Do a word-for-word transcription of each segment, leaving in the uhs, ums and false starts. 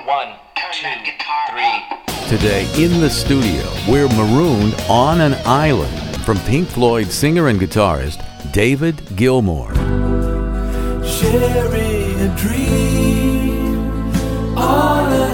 One, two, three. Today in the studio, we're marooned on an island from Pink Floyd singer and guitarist David Gilmour. Sharing a dream on an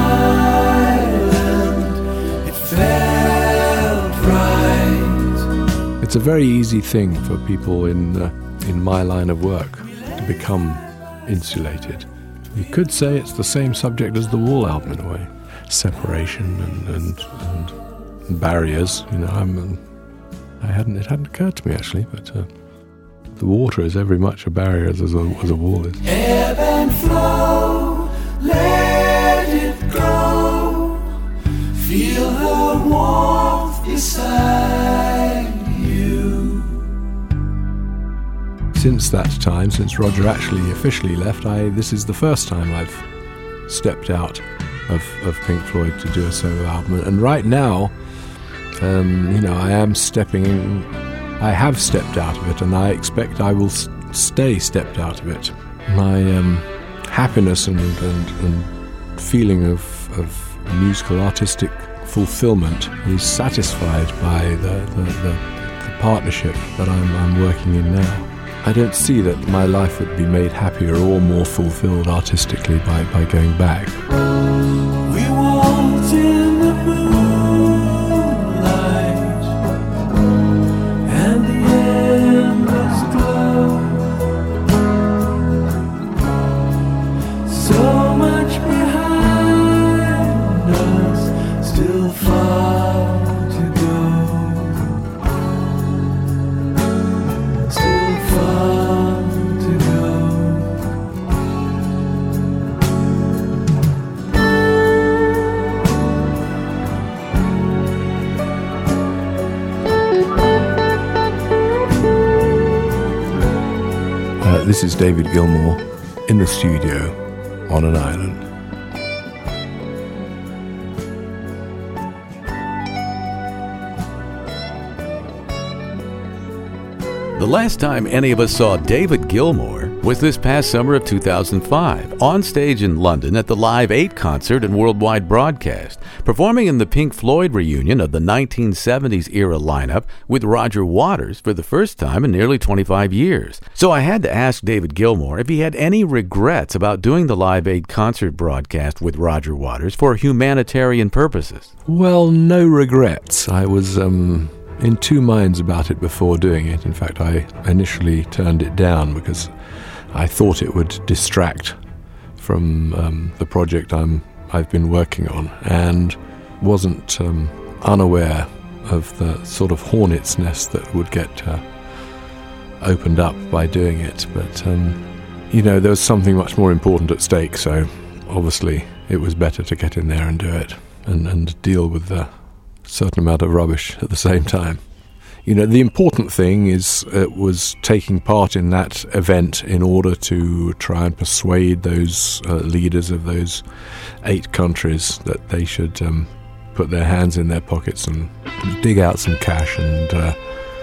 island, it felt right. It's a very easy thing for people in uh, in my line of work to become insulated. You could say it's the same subject as the Wall album in a way. Separation and, and, and barriers, you know, I'm, um, I hadn't, it hadn't occurred to me actually, but uh, the water is every much a barrier as a, as a wall is. Ebb and flow, let it go, feel her warmth beside you. Since that time, since Roger actually officially left, I this is the first time I've stepped out of, of Pink Floyd to do a solo album. And right now, um, you know, I am stepping in, I have stepped out of it, and I expect I will s- stay stepped out of it. My um, happiness and, and, and feeling of, of musical artistic fulfillment is satisfied by the, the, the, the partnership that I'm, I'm working in now. I don't see that my life would be made happier or more fulfilled artistically by, by going back. We walked in the moonlight, and the endless glow. So much behind us, still far to go. Still far to go. Uh, this is David Gilmour in the studio on an island. The last time any of us saw David Gilmour was this past summer of two thousand five, on stage in London at the Live eight concert and worldwide broadcast, performing in the Pink Floyd reunion of the nineteen seventies era lineup with Roger Waters for the first time in nearly twenty-five years. So I had to ask David Gilmour if he had any regrets about doing the Live eight concert broadcast with Roger Waters for humanitarian purposes. Well, no regrets. I was um, in two minds about it before doing it. In fact, I initially turned it down because I thought it would distract from um, the project I'm, I've been working on, and wasn't um, unaware of the sort of hornet's nest that would get uh, opened up by doing it. But, um, you know, there was something much more important at stake, so obviously it was better to get in there and do it and, and deal with the certain amount of rubbish at the same time. You know, the important thing is it was taking part in that event in order to try and persuade those uh, leaders of those eight countries that they should um, put their hands in their pockets and dig out some cash and uh,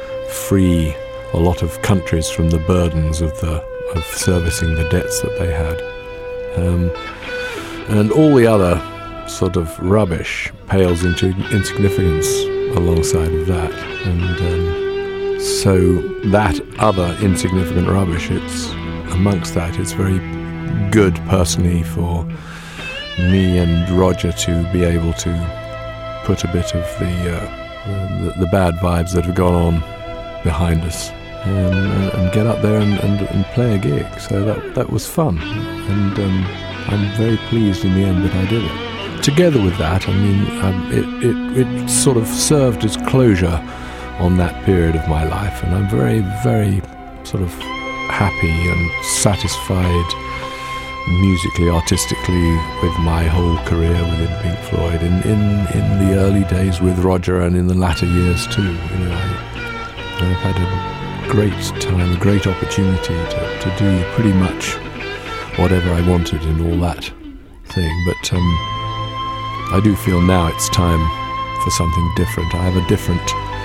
free a lot of countries from the burdens of the of servicing the debts that they had. Um, and all the other sort of rubbish pales into insignificance alongside of that. And um, so that other insignificant rubbish, it's amongst that, it's very good personally for me and Roger to be able to put a bit of the uh, the, the bad vibes that have gone on behind us and, uh, and get up there and, and, and play a gig. So that that was fun, and um, I'm very pleased in the end that I did it. Together with that, I mean, um, it, it, it sort of served as closure on that period of my life, and I'm very, very sort of happy and satisfied musically, artistically, with my whole career within Pink Floyd, in, in, in the early days with Roger and in the latter years too. You know, I, I've had a great time, a great opportunity to, to do pretty much whatever I wanted in all that thing, but um, I do feel now it's time for something different. I have a different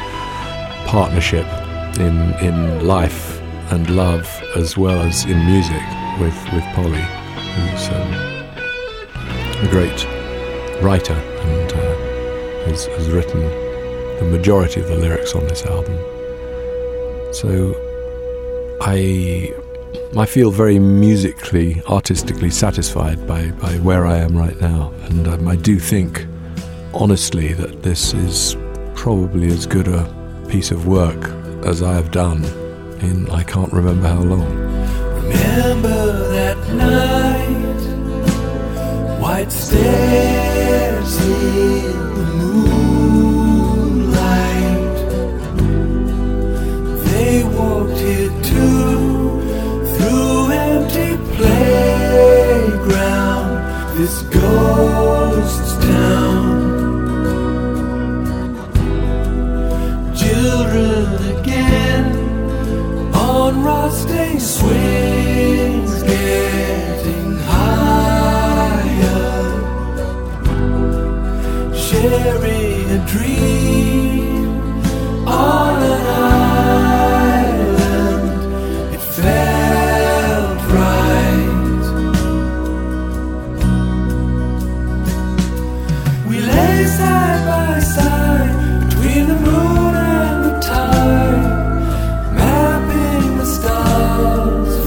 partnership in in life and love as well as in music with, with Polly, who's um, a great writer and uh, has, has written the majority of the lyrics on this album. So I I feel very musically, artistically satisfied by, by where I am right now, and um, I do think, honestly, that this is probably as good a piece of work as I have done in I can't remember how long. Remember that night, white stairs in the moonlight. They walked here too, through empty playground, this ghost town. Children again on rusty swings, getting higher, sharing a dream on an island. It felt right. We lay side by side between the moon and the tide, mapping the stars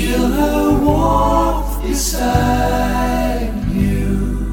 Feel her warmth beside you.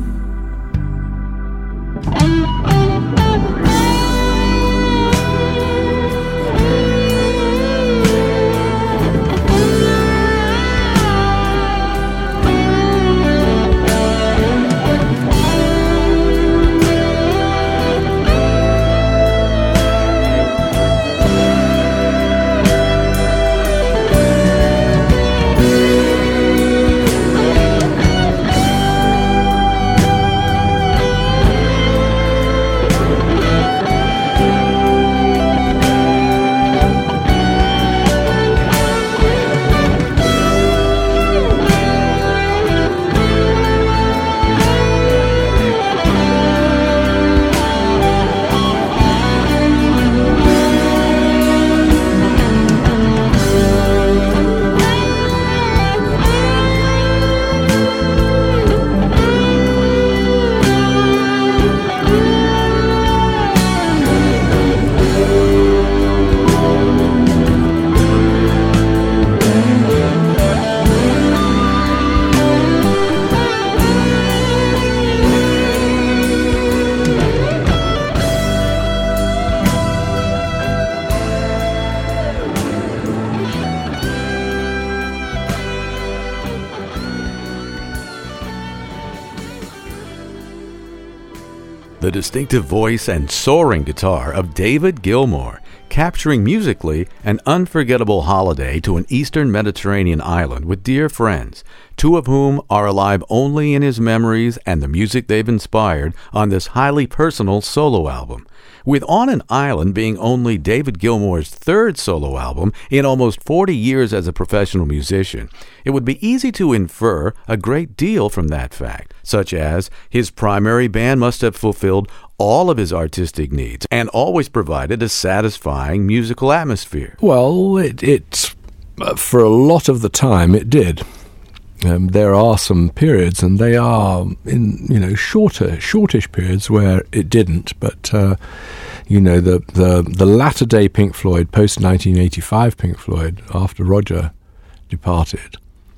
The distinctive voice and soaring guitar of David Gilmour, capturing musically an unforgettable holiday to an eastern Mediterranean island with dear friends, two of whom are alive only in his memories and the music they've inspired on this highly personal solo album. With On an Island being only David Gilmour's third solo album in almost forty years as a professional musician, it would be easy to infer a great deal from that fact, such as his primary band must have fulfilled all of his artistic needs and always provided a satisfying musical atmosphere. Well, it, it uh, for a lot of the time it did. Um, there are some periods, and they are in you know shorter, shortish periods where it didn't. But uh, you know the the the latter day Pink Floyd, post nineteen eighty-five Pink Floyd, after Roger departed,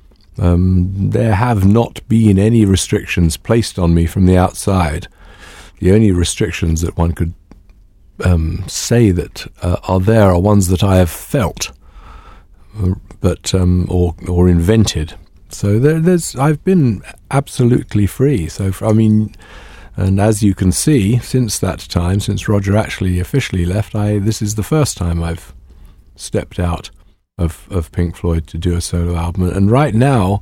um, there have not been any restrictions placed on me from the outside. The only restrictions that one could um, say that uh, are there are ones that I have felt, uh, but um, or or invented. So there, there's, I've been absolutely free. So, I mean, and as you can see, since that time, since Roger actually officially left, I this is the first time I've stepped out of, of Pink Floyd to do a solo album. And right now,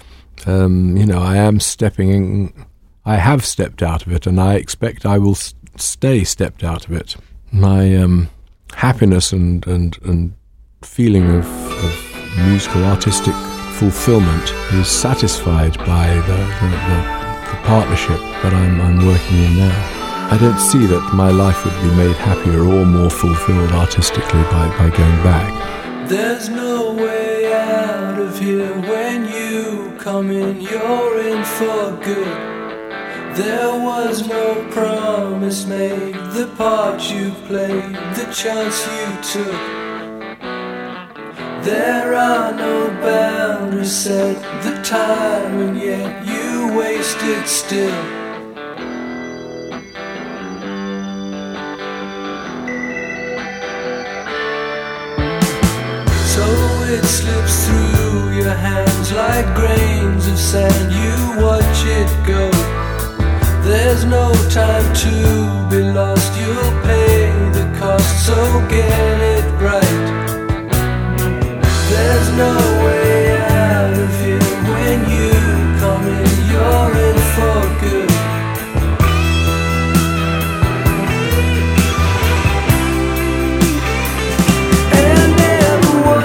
um, you know, I am stepping in, I have stepped out of it, and I expect I will s- stay stepped out of it. My um, happiness and, and, and feeling of, of musical, artistic fulfillment is satisfied by the, the, the, the partnership that I'm, I'm working in now. I don't see that my life would be made happier or more fulfilled artistically by, by going back. There's no way out of here when you come in, you're in for good. There was no promise made, the part you played, the chance you took. There are no boundaries set, the time, and yet you wasted still. So it slips through your hands like grains of sand, you watch it go. There's no time to be lost, you'll pay the cost, so get it right. There's no way out of here when you come in, you're in for good. And everyone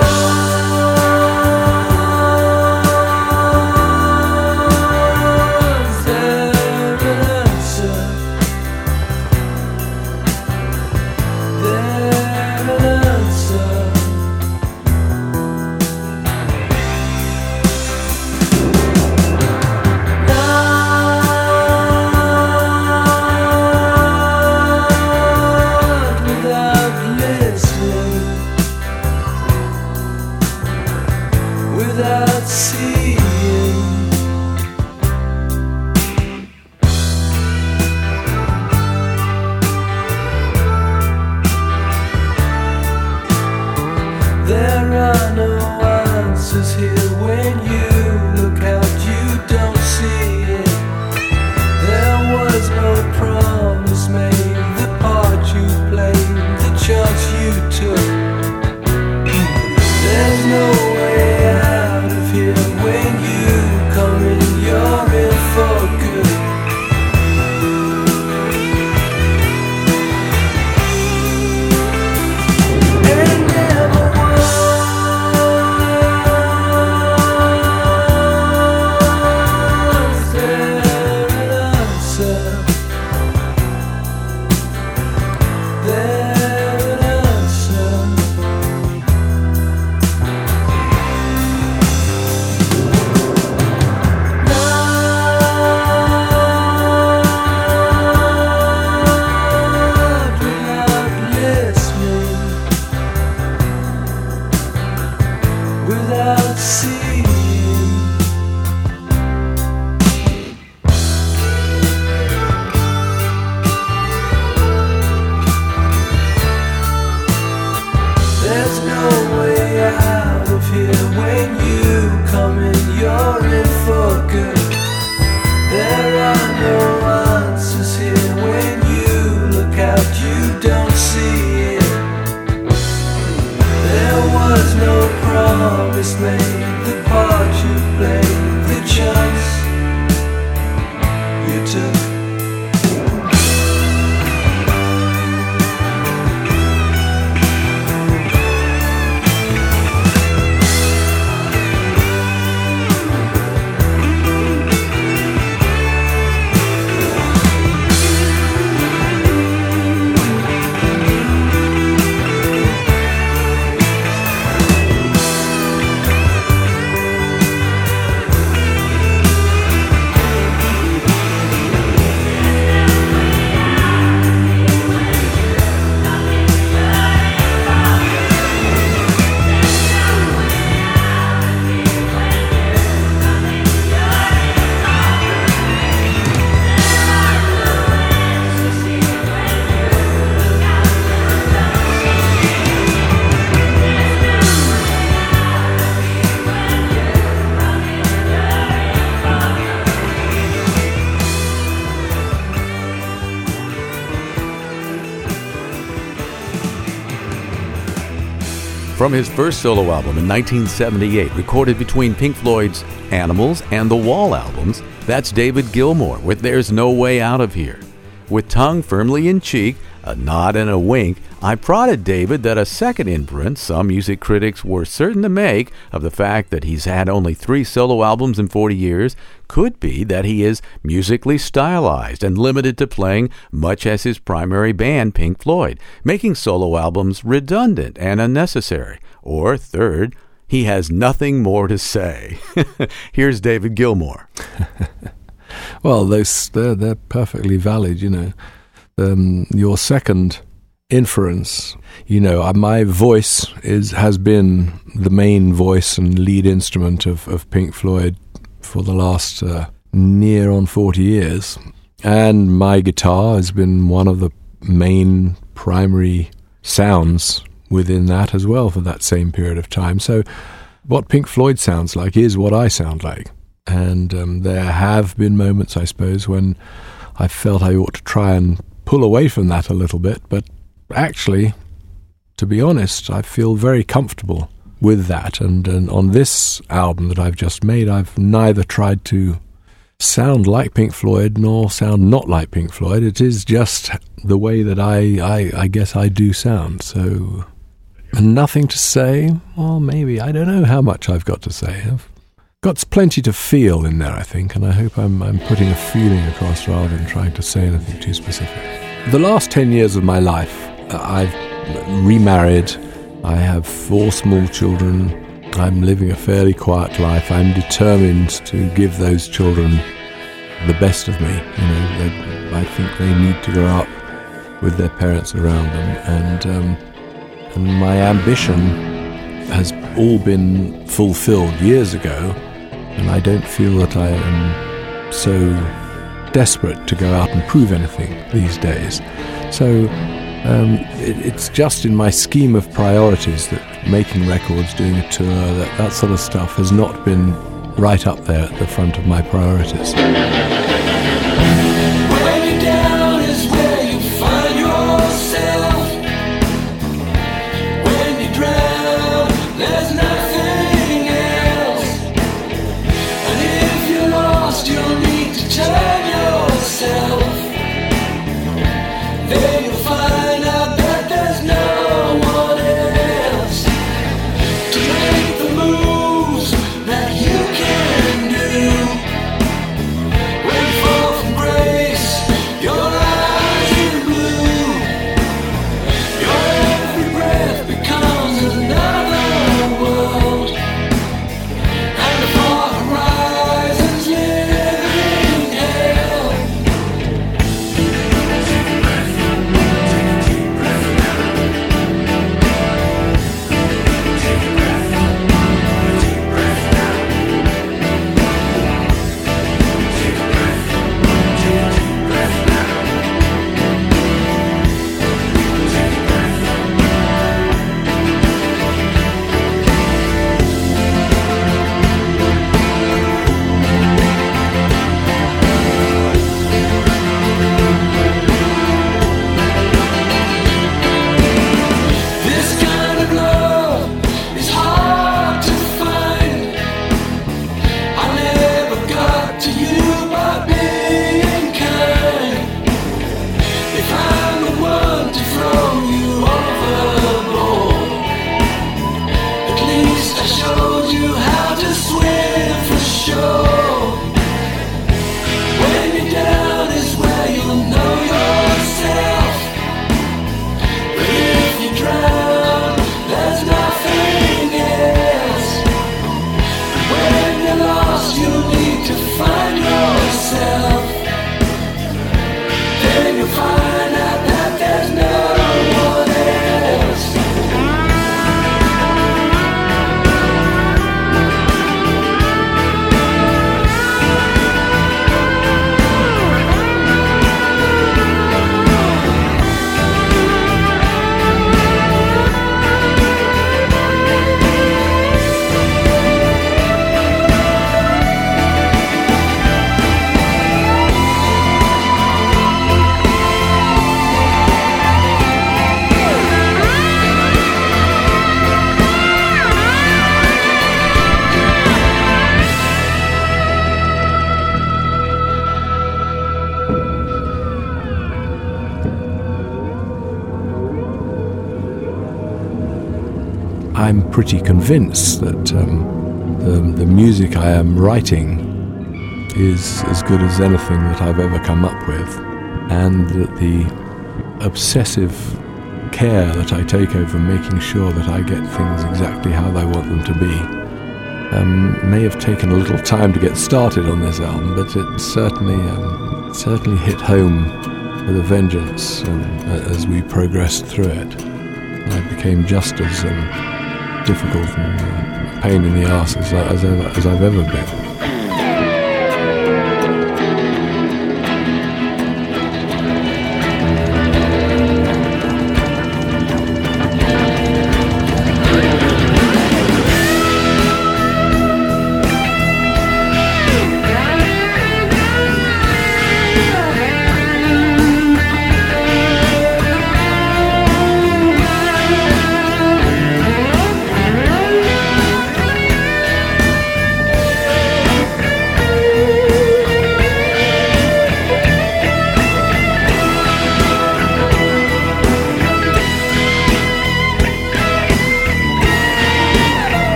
without seeing. There are no answers here. When you look out, you don't see it. There was no promise made, the part you played, the chance you took. There's no way out of here. When you come in, you're in for good. And never was there an answer. There an answer. Not without listening, without seeing. There's no way out of here. When you come in, you're in for good. There are no answers here. When you look out, you don't see it. There was no promise made, the part you played, the chance you took. From his first solo album in nineteen seventy-eight, recorded between Pink Floyd's Animals and The Wall albums, that's David Gilmour with There's No Way Out of Here. With tongue firmly in cheek, a nod and a wink, I prodded David that a second inference some music critics were certain to make of the fact that he's had only three solo albums in forty years could be that he is musically stylized and limited to playing much as his primary band, Pink Floyd, making solo albums redundant and unnecessary. Or third, he has nothing more to say. Here's David Gilmour. Well, those, they're, they're perfectly valid, you know. Um, your second inference, you know, my voice is has been the main voice and lead instrument of, of Pink Floyd for the last uh, near on forty years. And my guitar has been one of the main primary sounds within that as well for that same period of time. So what Pink Floyd sounds like is what I sound like. And um, there have been moments, I suppose, when I felt I ought to try and pull away from that a little bit, but actually, to be honest, I feel very comfortable with that. And, and on this album that I've just made, I've neither tried to sound like Pink Floyd nor sound not like Pink Floyd. It is just the way that I, I, I guess I do sound. So, nothing to say? Well, maybe. I don't know how much I've got to say. I've got plenty to feel in there, I think, and I hope I'm, I'm putting a feeling across rather than trying to say anything too specific. The last ten years of my life, uh, I've remarried, I have four small children, I'm living a fairly quiet life. I'm determined to give those children the best of me. You know, they, I think they need to grow up with their parents around them, and um, and my ambition has all been fulfilled years ago, and I don't feel that I am so desperate to go out and prove anything these days. So um, it, it's just in my scheme of priorities that making records, doing a tour, that, that sort of stuff has not been right up there at the front of my priorities. When you're down is where you find yourself. When you drown, there's nothing else. And if you're lost, you'll need to turn yourself. Then you'll find out that there's no one else to make the moves that you can do. When you fall from grace, your eyes are blue. Your every breath becomes another world, and the far horizons living hell. This kind of love is hard to find. I never got to you by being kind. If I'm the one to throw you overboard, at least I showed you how to swim for sure. When you're down is where you'll know yourself. But if you drown, there's nothing else. When you're lost, you'll need to find yourself. Then you'll find out that there's no one else. I'm pretty convinced that um, the, the music I am writing is as good as anything that I've ever come up with, and that the obsessive care that I take over making sure that I get things exactly how I want them to be um, may have taken a little time to get started on this album, but it certainly um, certainly hit home with a vengeance um, as we progressed through it. I became just as um, difficult and uh, pain in the arse as, as, ever, as I've ever been.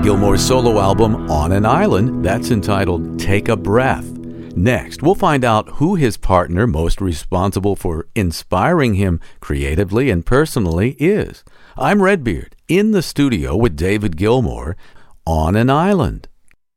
Gilmour's solo album On an Island, that's entitled Take a Breath. Next, we'll find out who his partner most responsible for inspiring him creatively and personally is. I'm Redbeard, in the studio with David Gilmour, On an Island.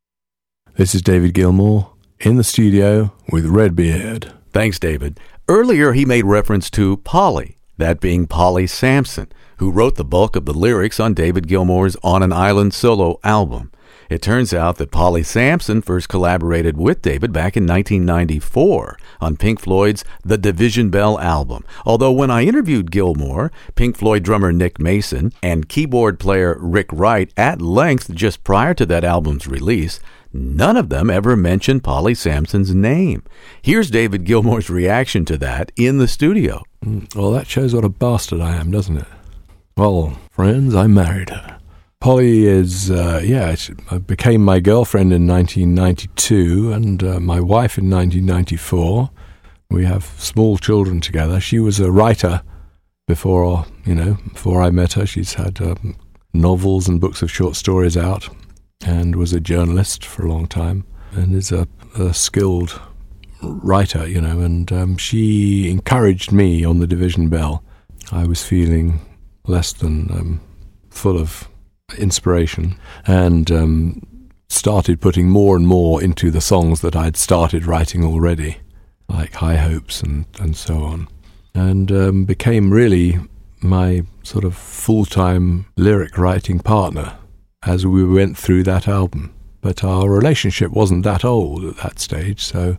This is David Gilmour, in the studio with Redbeard. Thanks, David. Earlier, he made reference to Polly, that being Polly Sampson, who wrote the bulk of the lyrics on David Gilmour's On an Island solo album. It turns out that Polly Sampson first collaborated with David back in nineteen ninety-four on Pink Floyd's The Division Bell album. Although when I interviewed Gilmour, Pink Floyd drummer Nick Mason, and keyboard player Rick Wright at length just prior to that album's release, none of them ever mentioned Polly Sampson's name. Here's David Gilmour's reaction to that in the studio. Well, that shows what a bastard I am, doesn't it? Well, friends, I married her. Polly is, uh, yeah, she became my girlfriend in nineteen ninety-two and uh, my wife in nineteen ninety-four. We have small children together. She was a writer before, you know, before I met her. She's had um, novels and books of short stories out and was a journalist for a long time and is a, a skilled writer, you know, and um, she encouraged me on the Division Bell. I was feeling less than um, full of inspiration and um, started putting more and more into the songs that I'd started writing already, like High Hopes and, and so on, and um, became really my sort of full-time lyric writing partner as we went through that album. But our relationship wasn't that old at that stage, so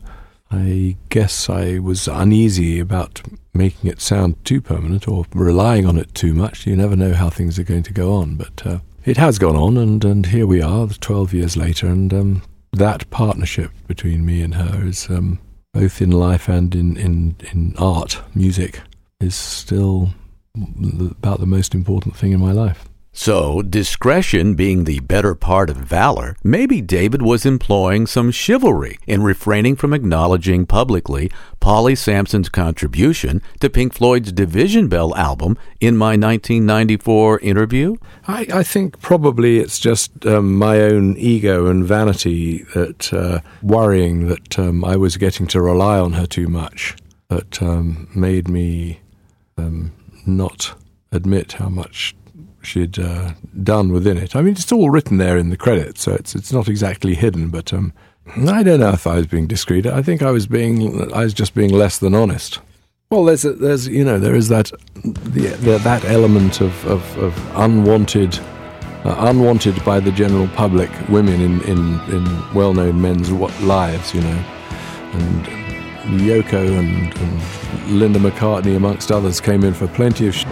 I guess I was uneasy about making it sound too permanent or relying on it too much. You never know how things are going to go on, but uh, it has gone on, and, and here we are, twelve years later, and um, that partnership between me and her is, um, both in life and in, in, in art, music, is still about the most important thing in my life. So, discretion being the better part of valor, maybe David was employing some chivalry in refraining from acknowledging publicly Polly Sampson's contribution to Pink Floyd's Division Bell album in my nineteen ninety-four interview? I, I think probably it's just um, my own ego and vanity that uh, worrying that um, I was getting to rely on her too much that um, made me um, not admit how much she'd uh, done within it. I mean, it's all written there in the credits, so it's it's not exactly hidden, but um, I don't know if I was being discreet. I think I was being, I was just being less than honest. Well, there's, a, there's you know, there is that the, the, that element of, of, of unwanted, uh, unwanted by the general public women in, in, in well-known men's lives, you know, and Yoko and, and Linda McCartney, amongst others, came in for plenty of sh-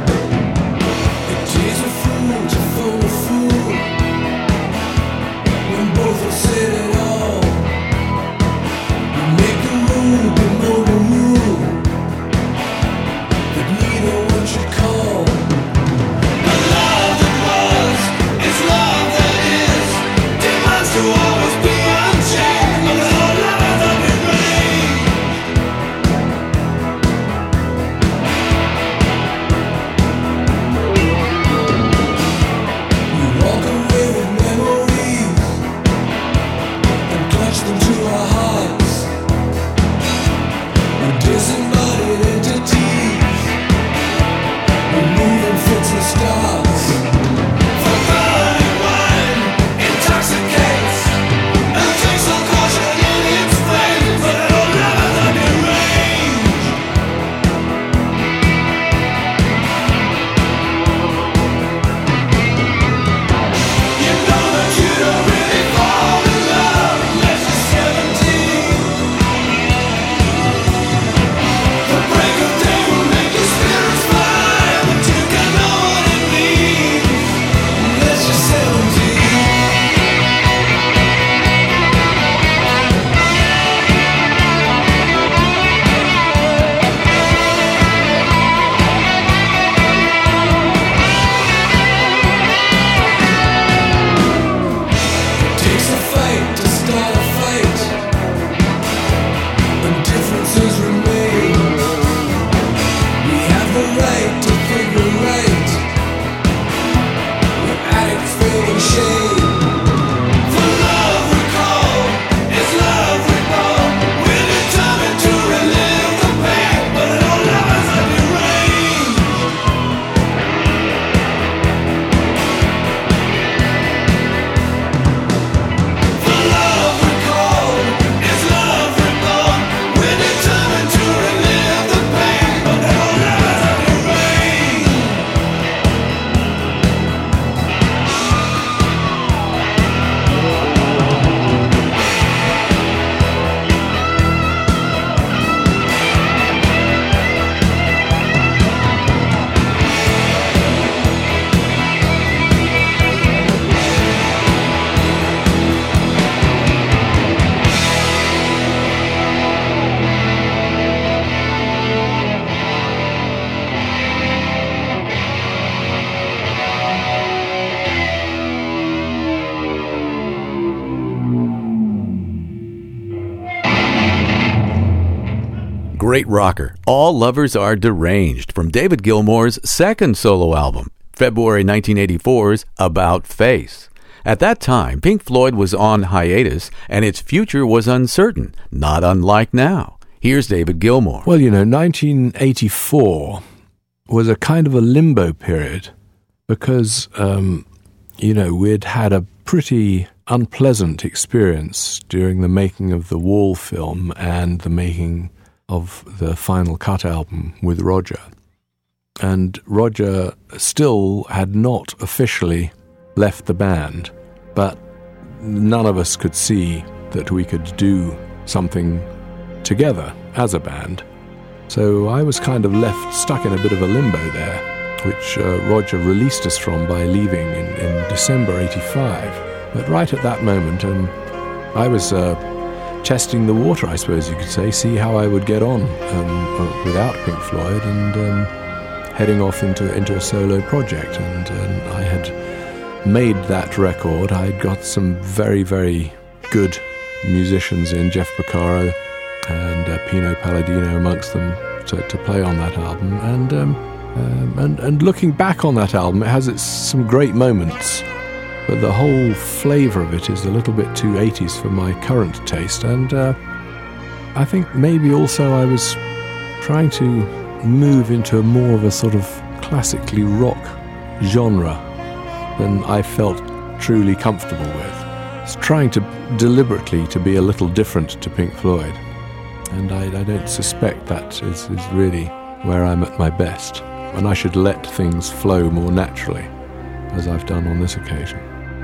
great rocker. All Lovers Are Deranged from David Gilmour's second solo album, February nineteen eighty-four's About Face. At that time, Pink Floyd was on hiatus and its future was uncertain, not unlike now. Here's David Gilmour. Well, you know, nineteen eighty-four was a kind of a limbo period because, um, you know, we'd had a pretty unpleasant experience during the making of the Wall film and the making of the Final Cut album with Roger. And Roger still had not officially left the band, but none of us could see that we could do something together as a band. So I was kind of left stuck in a bit of a limbo there, which uh, Roger released us from by leaving in, in December eighty-five. But right at that moment, um, I was uh, testing the water, I suppose you could say, see how I would get on um, without Pink Floyd, and um, heading off into into a solo project. And, and I had made that record. I had got some very, very good musicians in, Jeff Porcaro and uh, Pino Palladino amongst them, to, to play on that album. And, um, um, and and looking back on that album, it has its some great moments. But the whole flavour of it is a little bit too eighties for my current taste. And uh, I think maybe also I was trying to move into a more of a sort of classically rock genre than I felt truly comfortable with. I was trying to deliberately to be a little different to Pink Floyd. And I, I don't suspect that is, is really where I'm at my best. And I should let things flow more naturally, as I've done on this occasion.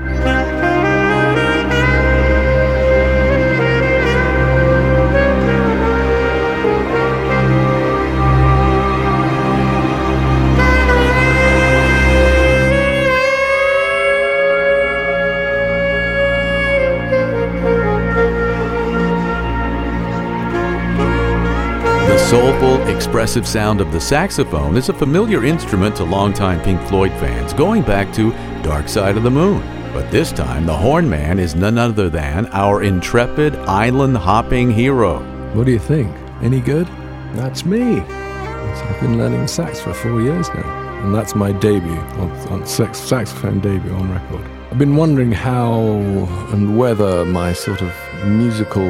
The soulful, expressive sound of the saxophone is a familiar instrument to longtime Pink Floyd fans, going back to Dark Side of the Moon. But this time, the horn man is none other than our intrepid, island-hopping hero. What do you think? Any good? That's me. I've been learning sax for four years now, and that's my debut, on, on sax, saxophone debut on record. I've been wondering how and whether my sort of musical,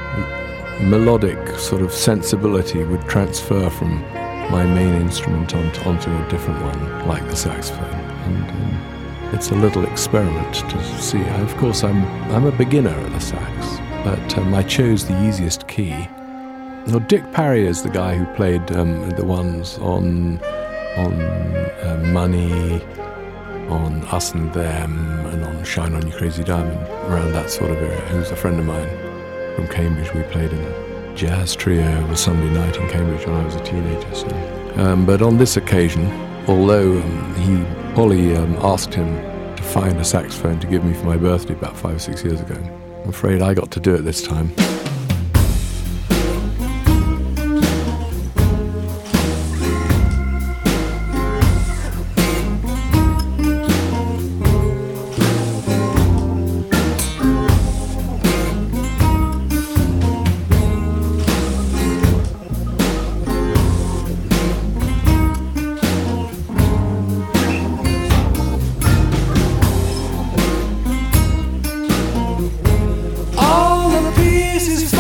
melodic sort of sensibility would transfer from my main instrument onto, onto a different one, like the saxophone. And um, it's a little experiment to see. Of course, I'm I'm a beginner at the sax, but um, I chose the easiest key. Well, Dick Parry is the guy who played um, the ones on on uh, Money, on Us and Them, and on Shine On You Crazy Diamond, around that sort of era. Who's a friend of mine from Cambridge. We played in a jazz trio of a Sunday night in Cambridge when I was a teenager. So. Um, but on this occasion, although um, he Polly um, asked him to find a saxophone to give me for my birthday about five or six years ago, I'm afraid I got to do it this time. All the pieces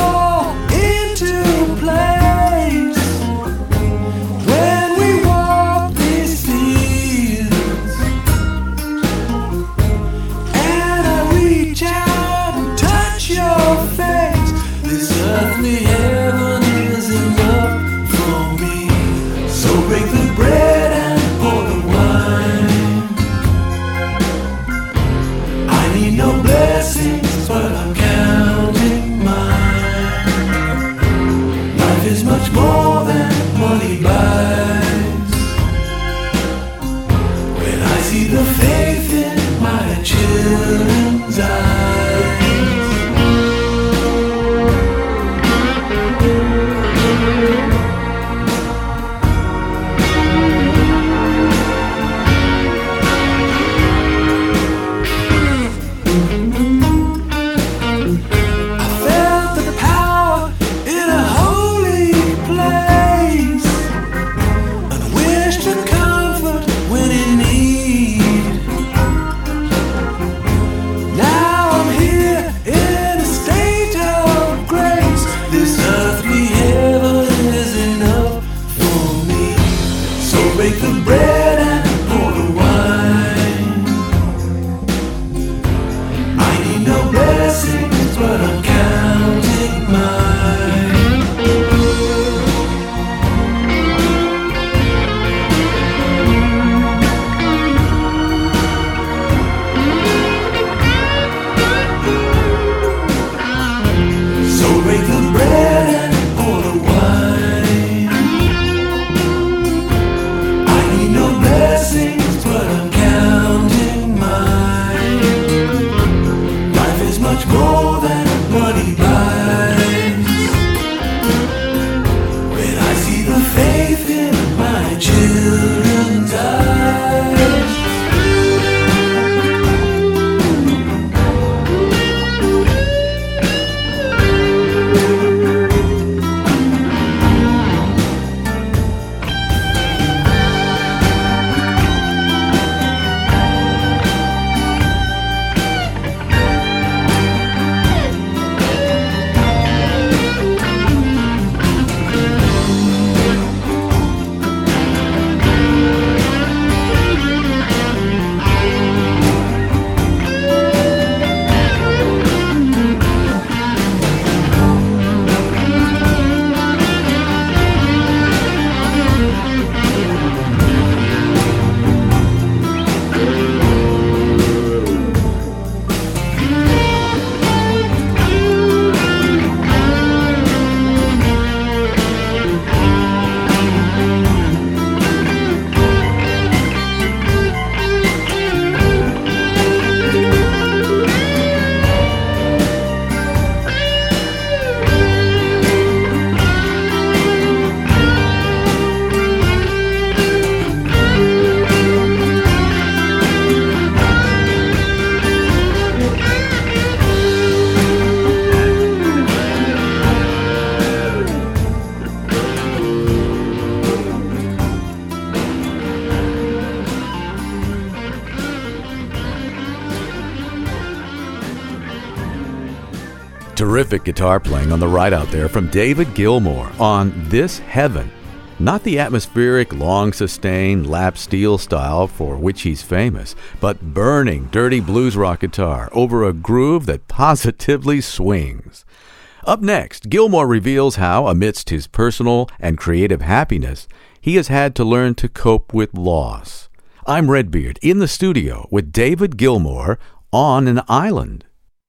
Terrific guitar playing on the right out there from David Gilmour on This Heaven. Not the atmospheric, long-sustained lap steel style for which he's famous, but burning, dirty blues rock guitar over a groove that positively swings. Up next, Gilmour reveals how, amidst his personal and creative happiness, he has had to learn to cope with loss. I'm Redbeard in the studio with David Gilmour on an island.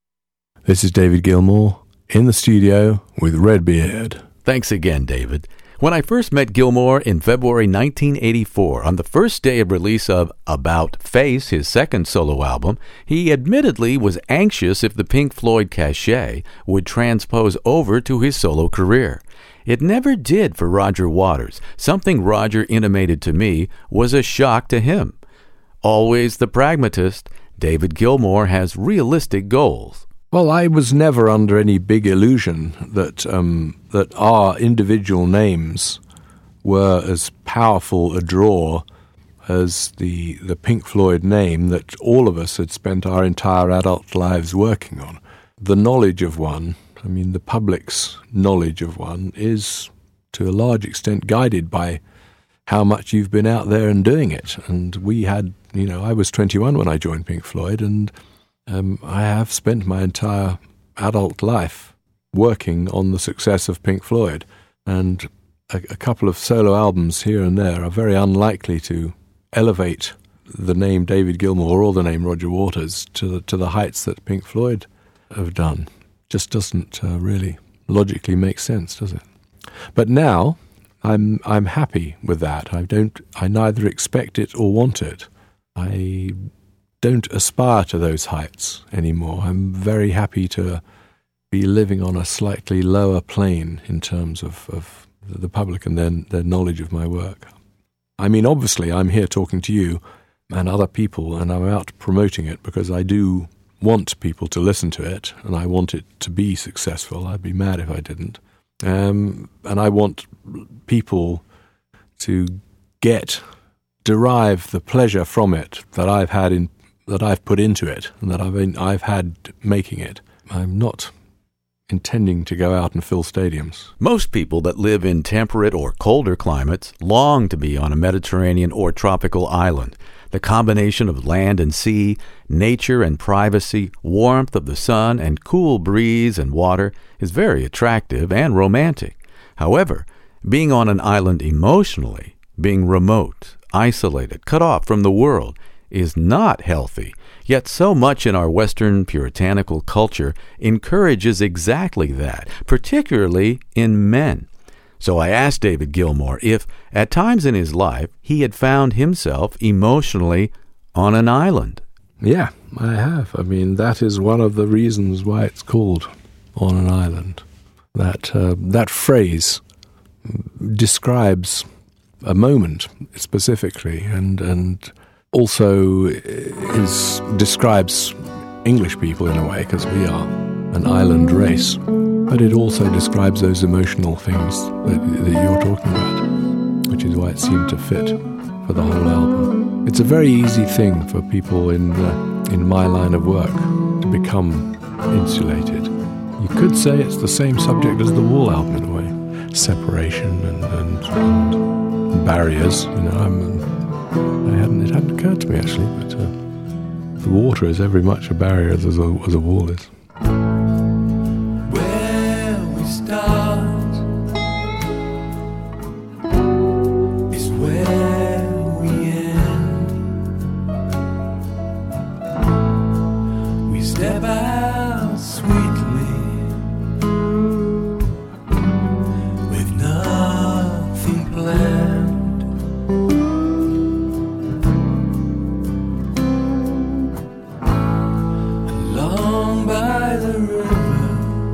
This is David Gilmour in the studio with Redbeard. Thanks again, David. When I first met Gilmour in February nineteen eighty-four, on the first day of release of About Face, his second solo album, he admittedly was anxious if the Pink Floyd cachet would transpose over to his solo career. It never did for Roger Waters. Something Roger intimated to me was a shock to him. Always the pragmatist, David Gilmour has realistic goals. Well, I was never under any big illusion that um, that our individual names were as powerful a draw as the the Pink Floyd name that all of us had spent our entire adult lives working on. The knowledge of one, I mean, the public's knowledge of one is to a large extent guided by how much you've been out there and doing it. And we had, you know, I was twenty-one when I joined Pink Floyd, and Um, I have spent my entire adult life working on the success of Pink Floyd, and a, a couple of solo albums here and there are very unlikely to elevate the name David Gilmour or the name Roger Waters to the, to the heights that Pink Floyd have done. Just doesn't uh, really logically make sense, does it? But now I'm I'm happy with that. I don't. I neither expect it or want it. I don't aspire to those heights anymore. I'm very happy to be living on a slightly lower plane in terms of, of the public and their, their knowledge of my work. I mean, obviously, I'm here talking to you and other people, and I'm out promoting it because I do want people to listen to it, and I want it to be successful. I'd be mad if I didn't. Um, and I want people to get, derive the pleasure from it that I've had in that I've put into it and that I've been, I've had making it. I'm not intending to go out and fill stadiums. Most people that live in temperate or colder climates long to be on a Mediterranean or tropical island. The combination of land and sea, nature and privacy, warmth of the sun and cool breeze and water is very attractive and romantic. However, being on an island emotionally, being remote, isolated, cut off from the world, is not healthy, yet so much in our Western puritanical culture encourages exactly that, particularly in men. So I asked David Gilmour if, at times in his life, he had found himself emotionally on an island. Yeah, I have. I mean, that is one of the reasons why it's called On an Island. That, uh, that phrase describes a moment specifically, and and also is describes English people in a way, because we are an island race, but it also describes those emotional things that, that you're talking about, which is why it seemed to fit for the whole album. It's a very easy thing for people in the, in my line of work to become insulated. You could say it's the same subject as the Wall album in a way, separation and, and, and barriers. You know, I'm I hadn't, it hadn't occurred to me actually, but uh, the water is every much a barrier as a, as a wall is. Where we start is where we end. We step out sweetly with nothing planned. By the river,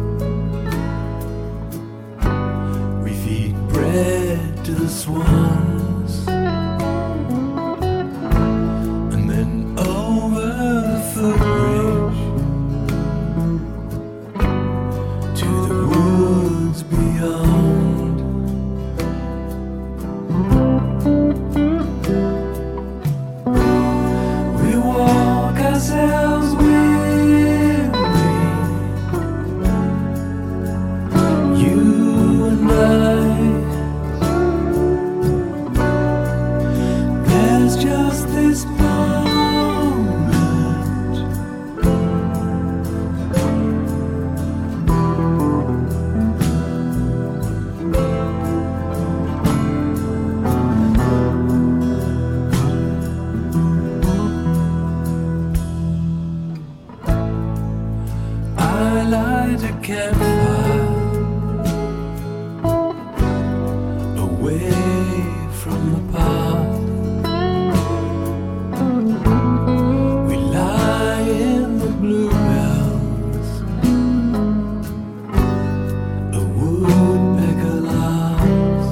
we feed bread to the swans, and then over the footbridge to the woods beyond. We walk ourselves with away from the path. We lie in the bluebells, a woodpecker laughs.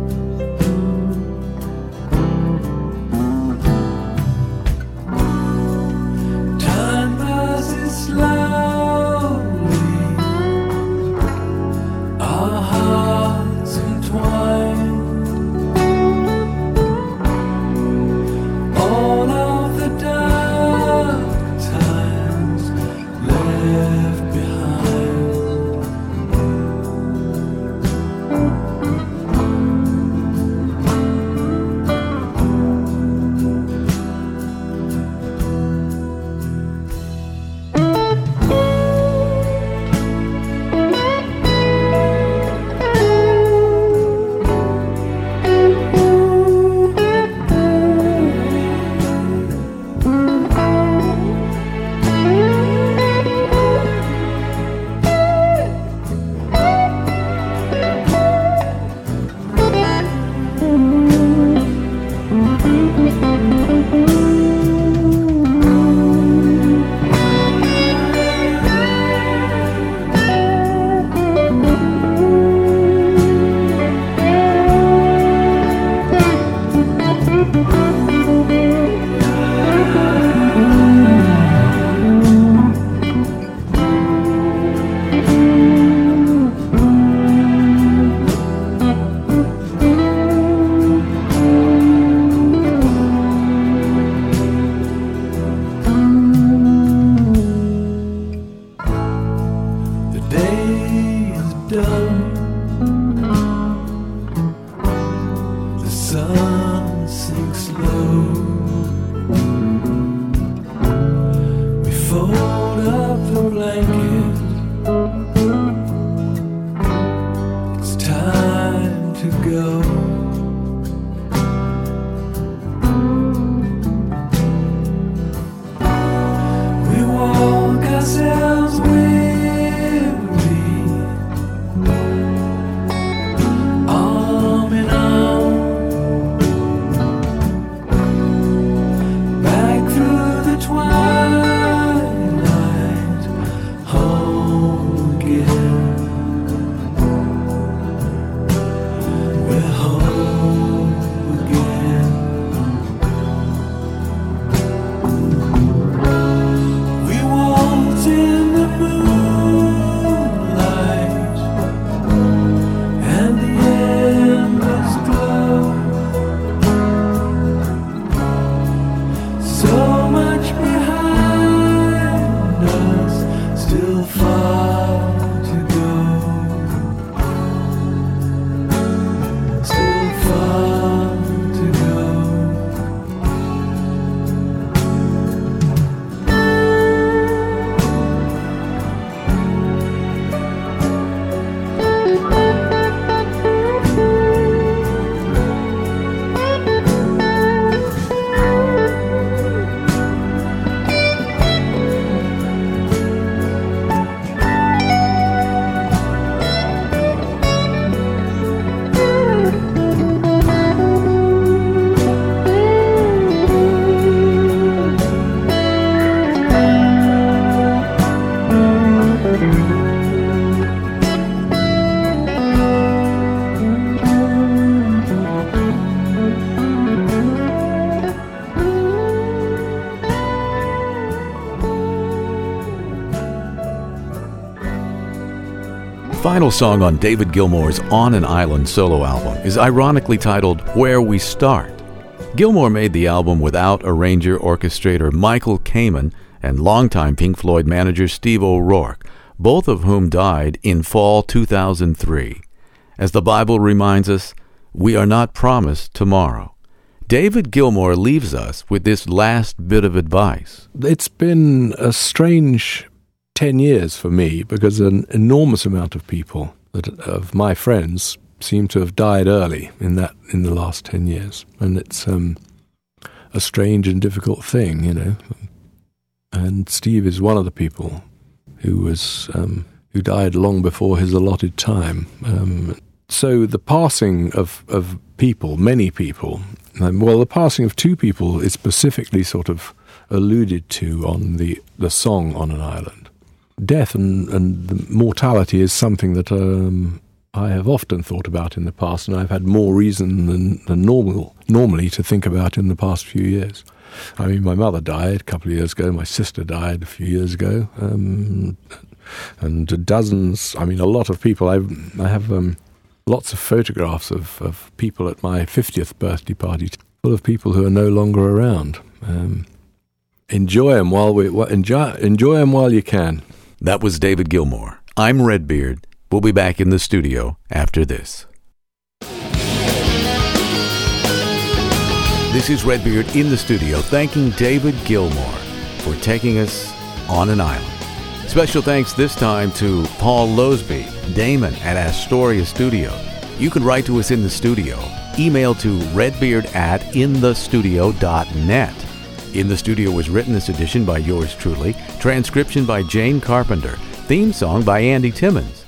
Time passes slowly, our hearts entwine. All of the dark times left behind. The day is done. The sun sinks low. We fold up the blanket. It's time to go. We walk ourselves weary, arm in arm, back through the twilight, home again. We're home again. We walked in the moonlight, and the embers glow. So much behind us, still far to go. Still far to go. Final song on David Gilmour's On an Island solo album is ironically titled Where We Start. Gilmour made the album without arranger orchestrator Michael Kamen and longtime Pink Floyd manager Steve O'Rourke, both of whom died in fall two thousand three. As the Bible reminds us, we are not promised tomorrow. David Gilmour leaves us with this last bit of advice. It's been a strange ten years for me because an enormous amount of people, that of my friends, seem to have died early in that in the last ten years. And it's um, a strange and difficult thing, you know. And Steve is one of the people who was um, who died long before his allotted time. Um, So the passing of, of people, many people, um, well, the passing of two people is specifically sort of alluded to on the, the song On an Island. Death and, and the mortality is something that um, I have often thought about in the past, and I've had more reason than, than normal normally to think about in the past few years. I mean, my mother died a couple of years ago, my sister died a few years ago, um, and dozens, I mean, a lot of people. I've, I have um, lots of photographs of, of people at my fiftieth birthday party, full of people who are no longer around. Um, enjoy them while we enjoy, enjoy them while you can. That was David Gilmour. I'm Redbeard. We'll be back in the studio after this. This is Redbeard in the studio, thanking David Gilmour for taking us on an island. Special thanks this time to Paul Losby, Damon at Astoria Studio. You can write to us in the studio. Email to redbeard at inthestudio dot net. In the Studio was written this edition by yours truly. Transcription by Jane Carpenter. Theme song by Andy Timmons.